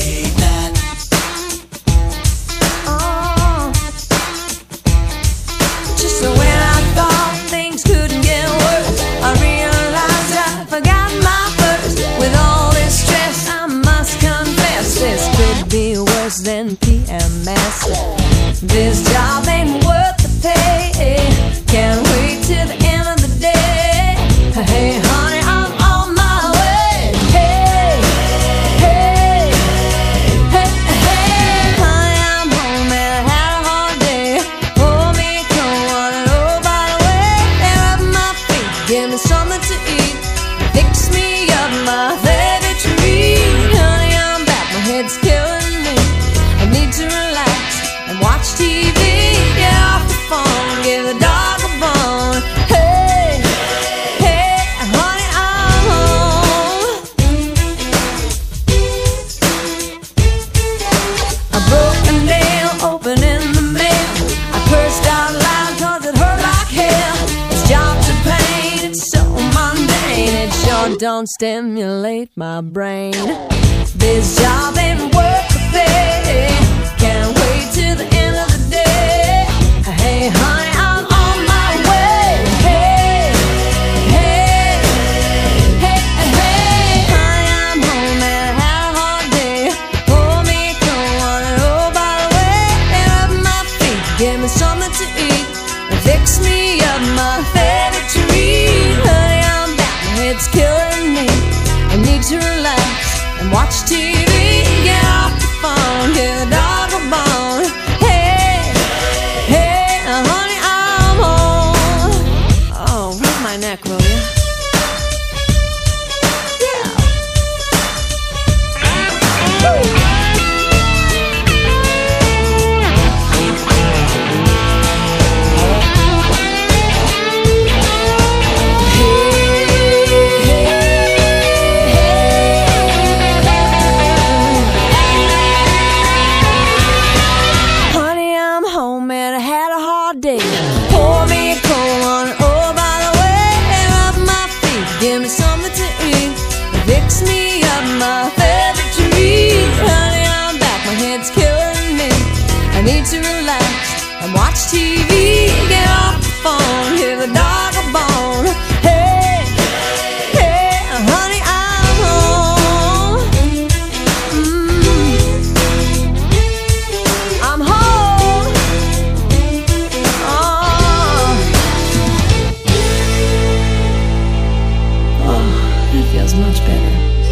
hate that. Oh. Just when I thought things couldn't get worse, I realized I forgot my purse. With all this stress, I must confess, this could be worse than PMS. This job ain't worth the pay. Can't wait till the end of the day. Hey, honey, I'm on my way. Hey, hey, hey, hey. Honey, I'm home and I had a hard day. Pour me a cold one and oh, by the way, they're up my feet. Give me something to eat. Fix me up my favorite treat. Honey, I'm back. My head's killing me. I need to relax and watch TV. Get off the phone, give the dog a bone. Hey, hey, honey, I'm home. A broken nail opening the mail. I cursed out loud cause it hurt like hell. It's jobs of pain, it's so mundane. It sure don't stimulate my brain. This job ain't worth the pay. Can't wait till the end of the day. Hey, honey, I'm on my way. Hey, hey, hey, hey. Honey, I'm home and I had a hard day. Pour me a cold one and oh, by the way, they're up my feet. Give me something to eat and fix me up my favorite treat. Honey, I'm back. My head's killing me. I need to relax and watch TV. Get off the phone, give the dog a bone. Hey, hey, honey, I'm home. Oh, rub my neck, will you? Yeah. Woo. Honey, I'm home and I had a hard day. Pour me a cold one, oh, by the way, they're up my feet. Give me something to eat, fix me up my favorite treat. Honey, I'm back, my head's killing me. I need to relax and watch TV. Get off the phone, give the dog a bone. Hey, hey, honey, I'm home. I'm home. Oh, that feels much better.